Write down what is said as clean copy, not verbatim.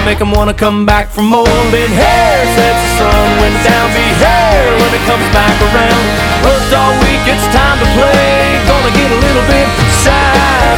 make them wanna come back for more. Been here since the sun went down, be here when it comes back around. Worked all week, it's time to play, gonna get a little bit shy.